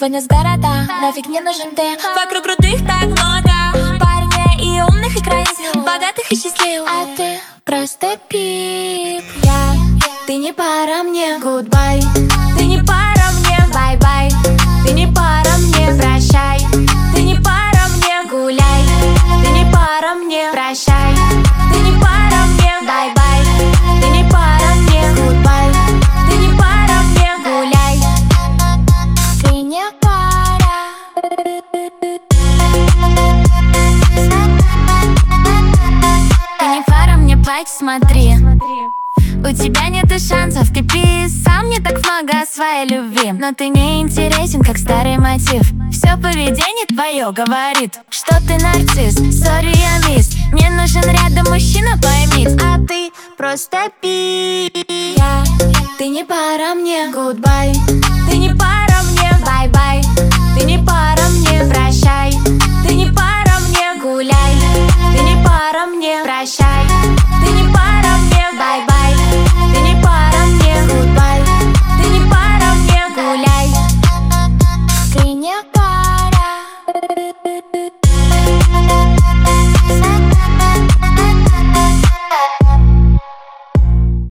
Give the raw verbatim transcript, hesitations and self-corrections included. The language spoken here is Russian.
вынес города. Нафиг не нужен ты, вокруг крутых так много парней и умных, и красивых, богатых и счастливых. А ты просто пип. Я, ты не пара мне, goodbye. Ты не пара мне, bye-bye. Ты не пара мне, прощай. Ты не пара мне, гуляй. Ты не пара мне, прощай. Ты не пара мне, bye-bye. Ты не пара мне, goodbye. Ты не пара мне, гуляй. Ты не пара. Ты не пара мне, плачь, смотри. У тебя нету шансов, ты писал мне так много о своей любви, но ты не интересен, как старый мотив. Все поведение твое говорит, что ты нарцисс. Сори, я мисс, мне нужен рядом мужчина, пойми. А ты просто пи. Я, ты не пара мне, goodbye. Ты не пара мне, bye-bye. Ты не пара мне, прощай. Ты не пара мне, гуляй. Ты не пара мне, прощай. Ты не